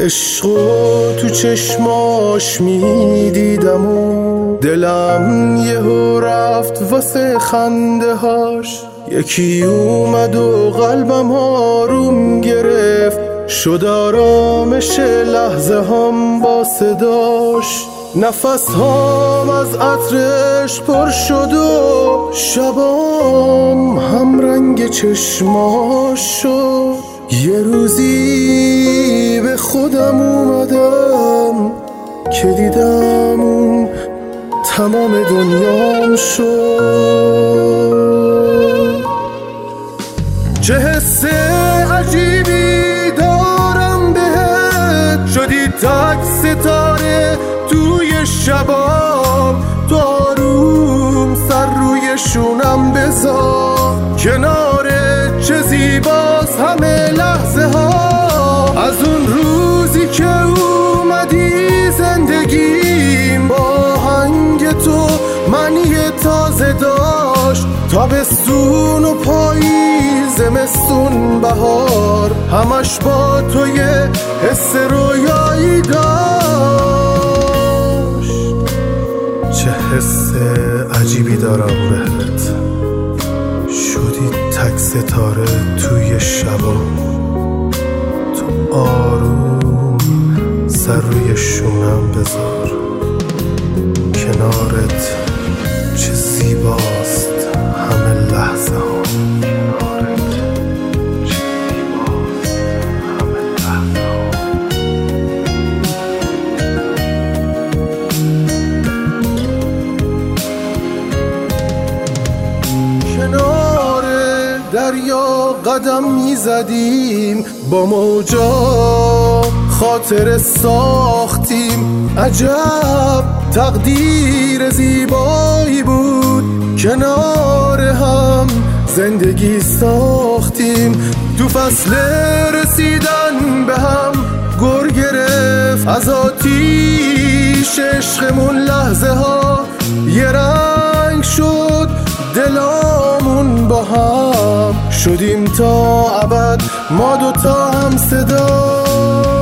عشقو تو چشماش میدیدم و دلم یهو رفت واسه خنده هاش. یکی اومد و قلبم آروم گرفت، شد آرامش لحظه هم با صداش. نفس هام از عطرش پر شد و شبام هم رنگ چشماش شد. یه روزی به خودم اومدم که دیدم اون تمام دنیام شد. چه حس عجیبی دارم بهت، شدی تک ستاره توی شبام. تو آروم سر روی شونم بذار، کنارت چه زیباست همه لحظه ها. از اون روزی که اومدی زندگیم، با آهنگ تو معنی تازه داشت. تابستون و پاییز، زمستون، بهار، همش با تو یه حس رویایی داشت. چه حس عجیبی دارم بهت، شدی تک ستاره توی شبا. تو آروم سر روی شونم بذار، کنارت چه زیباست همه لحظه ها. کنار دریا قدم میزدیم، با موجا خاطر ساختیم. عجب تقدیر زیبایی بود، کنار هم زندگی ساختیم. تو فصل رسیدن به هم گر گرفت، از آتیش عشقمون لحظه ها یه رنگ شد. دلامون با هم شدیم تا ابد، ما دوتا هم صدا.